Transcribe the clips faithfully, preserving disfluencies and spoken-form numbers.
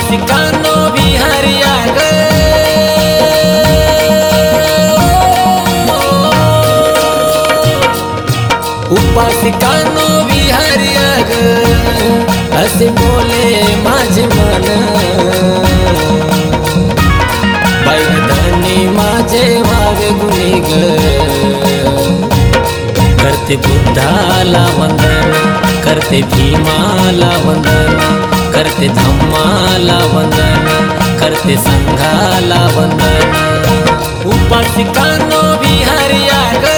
उपासिकानो विहारिया ग, उपासिकानो विहारिया ग, असे बोले माझे मन। बाई माझे व्हावे गुणी ग, करते बुद्धाला वंदन, करते भीमाला वंदन, करते धम्माला वंदन, करते संघाला वंदन। उपासिकानो विहारिया ग,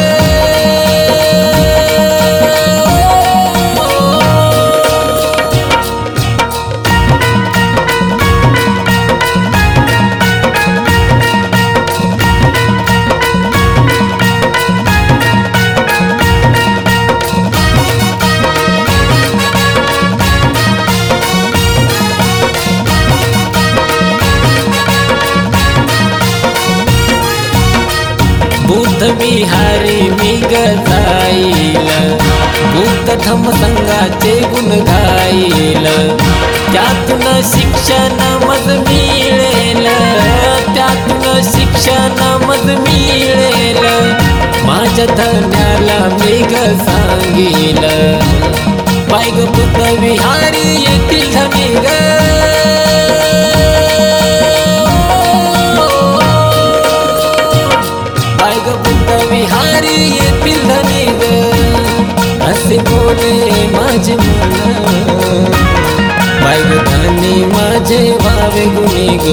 बुद्ध विहारी मी ग जाईल, बुद्ध धम्म संघाचे गुण गाईल। त्यातून शिक्षण मज मिळेल, त्यातून शिक्षण मज मिळेल। माझ्या धन्याला मी ग सांगील, बाई ग बुद्ध विहारी येथील धनी ग, बुद्ध विहारी येथील धनी ग, असे बोले माझे मन। बाई ग धनी माझे व्हावे गुणी ग,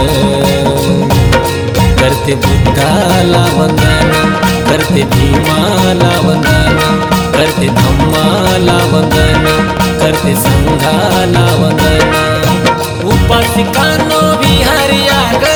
करते बुद्धाला वंदन, करते भीमाला वंदन, करते धम्माला वंदन, करते संघाला वंदन। उपासिकानो विहारिया ग,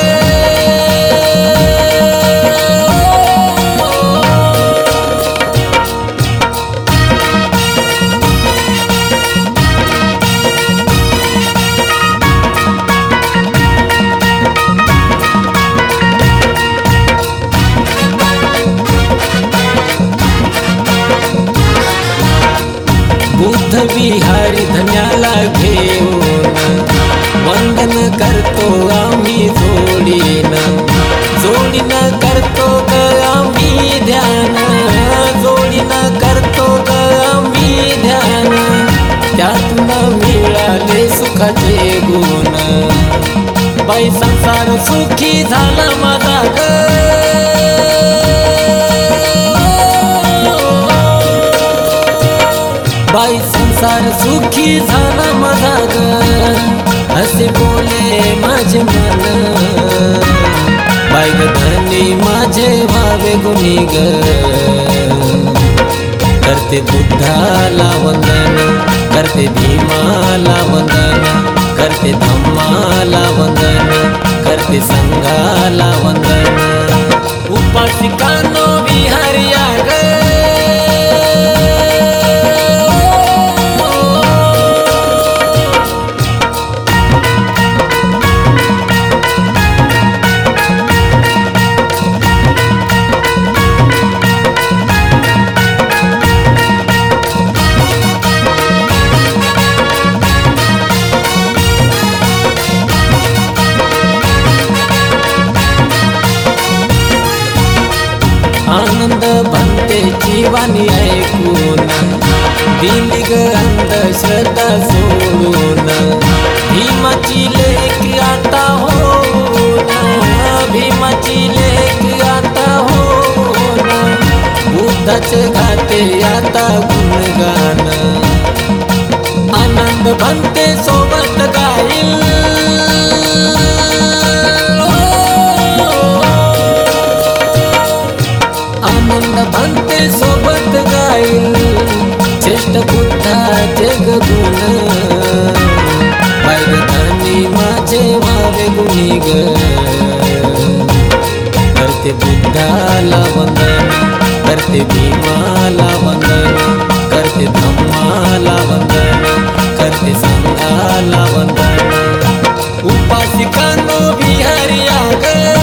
बुद्ध विहारी धन्याला घेऊन वंदन करतो आम्ही जोडीन, जोडीन करतो ग आम्ही ध्यान, जोडीन करतो ग आम्ही ध्यान। त्यातून मिळाले सुखाचे गुण, बाई संसार सुखी झाला माझा ग, बाई संसार सुखी झाला माझा ग, असे बोले माझे मन। बाई ग धनी माझे व्हावे गुणी ग, करते बुद्धाला वंदन, करते भीमाला वंदन, करते धम्माला वंदन, करते संघाला वंदन। उपासिकानो विहारिया ग, आनंद भंतेची वाणी ऐकून, दिली ग अंधश्रद्धा सोडून। भीमाची लेक आता होऊन, भीमाची लेक आता होऊन। बुद्धाचे गाते आता गुणगान, आनंद भंते सोबत गाईल। आनंद भंते सोबत गाईल, श्रेष्ठ बुद्धाचे ग गुण। बाई ग धनी माझे व्हावे गुणी ग, करते बुद्धाला वंदन, करते भीमाला वंदन, करते धम्माला वंदन, करते संघाला वंदन। उपासिकानो विहारिया ग,